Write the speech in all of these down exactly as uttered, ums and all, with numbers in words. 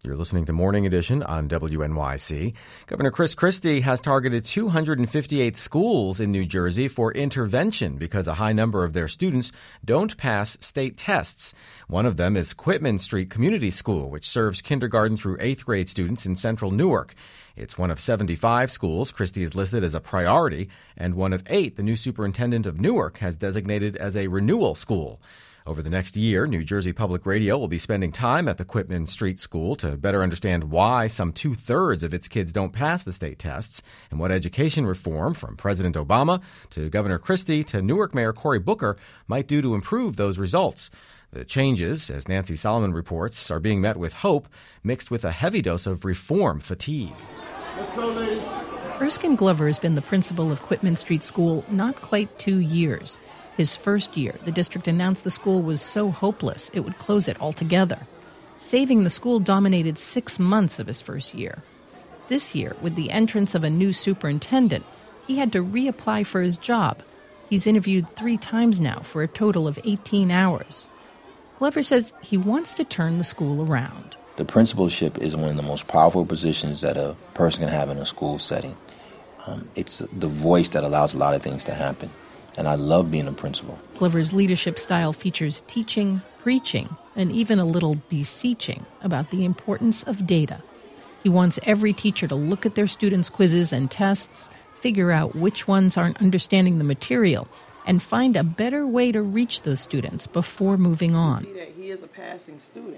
You're listening to Morning Edition on W N Y C. Governor Chris Christie has targeted two hundred fifty-eight schools in New Jersey for intervention because a high number of their students don't pass state tests. One of them is Quitman Street Community School, which serves kindergarten through eighth grade students in central Newark. It's one of seventy-five schools Christie has listed as a priority, and one of eight the new superintendent of Newark has designated as a renewal school. Over the next year, New Jersey Public Radio will be spending time at the Quitman Street School to better understand why some two-thirds of its kids don't pass the state tests and what education reform from President Obama to Governor Christie to Newark Mayor Cory Booker might do to improve those results. The changes, as Nancy Solomon reports, are being met with hope mixed with a heavy dose of reform fatigue. Let's go, ladies. Erskine Glover has been the principal of Quitman Street School not quite two years. His first year, the district announced the school was so hopeless it would close it altogether. Saving the school dominated six months of his first year. This year, with the entrance of a new superintendent, he had to reapply for his job. He's interviewed three times now for a total of eighteen hours. Glover says he wants to turn the school around. The principalship is one of the most powerful positions that a person can have in a school setting. Um, it's the voice that allows a lot of things to happen. And I love being a principal. Glover's leadership style features teaching, preaching, and even a little beseeching about the importance of data. He wants every teacher to look at their students' quizzes and tests, figure out which ones aren't understanding the material, and find a better way to reach those students before moving on. See that he is a passing student.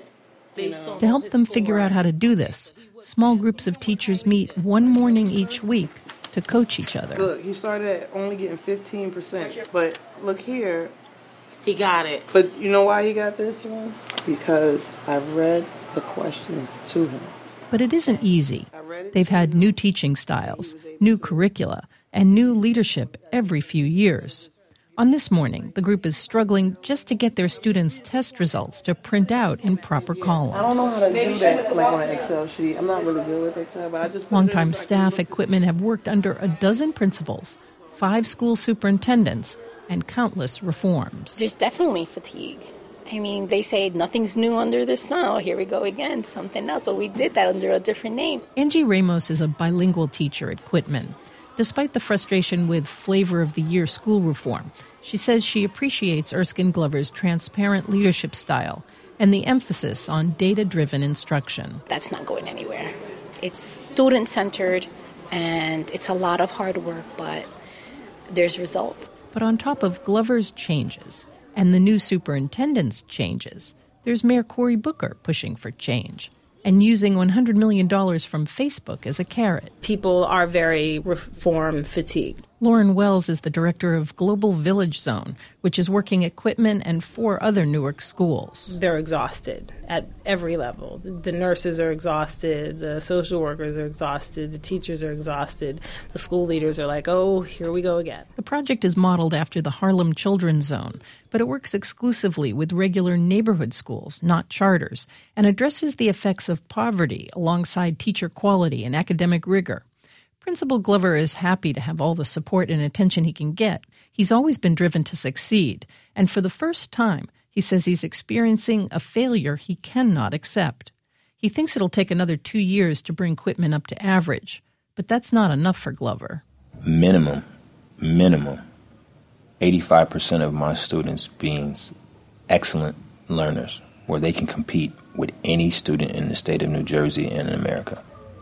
To help them figure out how to do this, small groups of teachers meet one morning each week to coach each other. Look, he started at only getting fifteen percent, but look here. He got it. But you know why he got this one? Because I've read the questions to him. But it isn't easy. They've had new teaching styles, new curricula, and new leadership every few years. On this morning, the group is struggling just to get their students' test results to print out in proper columns. I don't know how to do that like on an Excel sheet. I'm not really good with Excel, but I just... Longtime staff at Quitman have worked under a dozen principals, five school superintendents, and countless reforms. There's definitely fatigue. I mean, they say nothing's new under the sun. Oh, here we go again, something else. But we did that under a different name. Angie Ramos is a bilingual teacher at Quitman. Despite the frustration with flavor of the year school reform, she says she appreciates Erskine Glover's transparent leadership style and the emphasis on data-driven instruction. That's not going anywhere. It's student-centered, and it's a lot of hard work, but there's results. But on top of Glover's changes and the new superintendent's changes, there's Mayor Cory Booker pushing for change and using one hundred million dollars from Facebook as a carrot. People are very reform fatigued. Lauren Wells is the director of Global Village Zone, which is working at Quitman and four other Newark schools. They're exhausted at every level. The nurses are exhausted, the social workers are exhausted, the teachers are exhausted, the school leaders are like, oh, here we go again. The project is modeled after the Harlem Children's Zone, but it works exclusively with regular neighborhood schools, not charters, and addresses the effects of poverty alongside teacher quality and academic rigor. Principal Glover is happy to have all the support and attention he can get. He's always been driven to succeed, and for the first time, he says he's experiencing a failure he cannot accept. He thinks it'll take another two years to bring Quitman up to average, but that's not enough for Glover. Minimum, minimum, eighty-five percent of my students being excellent learners, where they can compete with any student in the state of New Jersey and in America.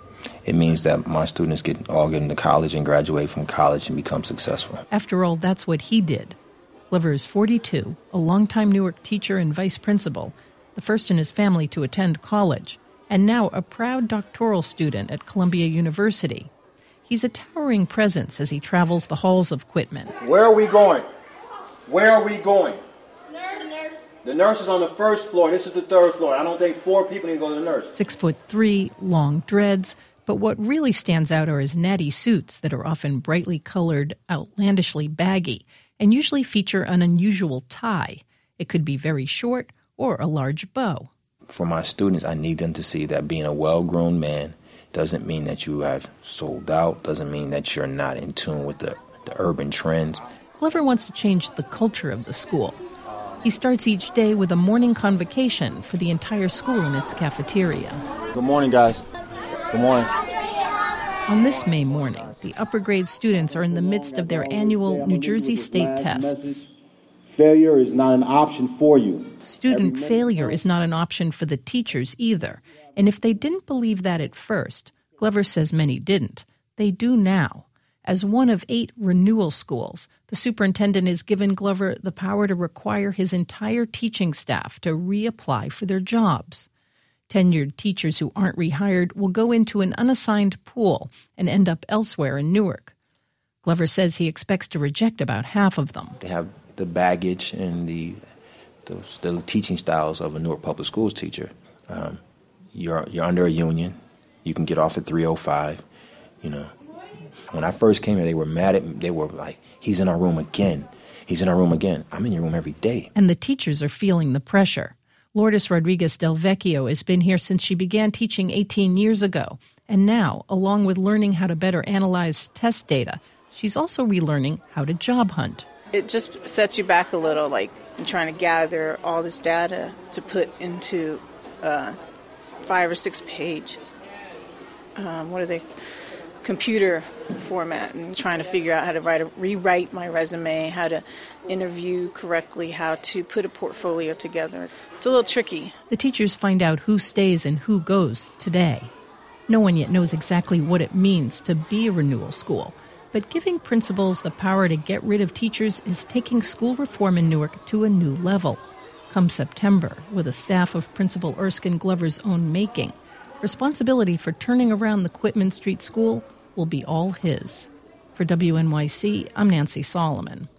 It means that my students get all get into college and graduate from college and become successful. After all, that's what he did. Glover is forty-two, a longtime Newark teacher and vice principal, the first in his family to attend college, and now a proud doctoral student at Columbia University. He's a towering presence as he travels the halls of Quitman. Where are we going? Where are we going? Nurse, nurse. The nurse is on the first floor. This is the third floor. I don't think four people need to go to the nurse. Six foot three, long dreads. But what really stands out are his natty suits that are often brightly colored, outlandishly baggy, and usually feature an unusual tie. It could be very short or a large bow. For my students, I need them to see that being a well-grown man doesn't mean that you have sold out, doesn't mean that you're not in tune with the, the urban trends. Glover wants to change the culture of the school. He starts each day with a morning convocation for the entire school in its cafeteria. Good morning, guys. Good morning. On this May morning, the upper grade students are in the midst of their annual New Jersey state tests. Failure is not an option for you. Student failure is not an option for the teachers either. And if they didn't believe that at first, Glover says many didn't, they do now. As one of eight renewal schools, the superintendent has given Glover the power to require his entire teaching staff to reapply for their jobs. Tenured teachers who aren't rehired will go into an unassigned pool and end up elsewhere in Newark. Glover says he expects to reject about half of them. They have the baggage and the the, the teaching styles of a Newark Public Schools teacher. Um, you're you're under a union. You can get off at three oh five. You know, when I first came here, they were mad at me. They were like, "He's in our room again. He's in our room again." I'm in your room every day. And the teachers are feeling the pressure. Lourdes Rodriguez Del Vecchio has been here since she began teaching eighteen years ago. And now, along with learning how to better analyze test data, she's also relearning how to job hunt. It just sets you back a little, like trying to gather all this data to put into a five or six page, um, what are they, computer format, and trying to figure out how to write a, rewrite my resume, how to interview correctly, how to put a portfolio together. It's a little tricky. The teachers find out who stays and who goes today. No one yet knows exactly what it means to be a renewal school, but giving principals the power to get rid of teachers is taking school reform in Newark to a new level. Come September, with a staff of Principal Erskine Glover's own making, responsibility for turning around the Quitman Street School will be all his. For W N Y C, I'm Nancy Solomon.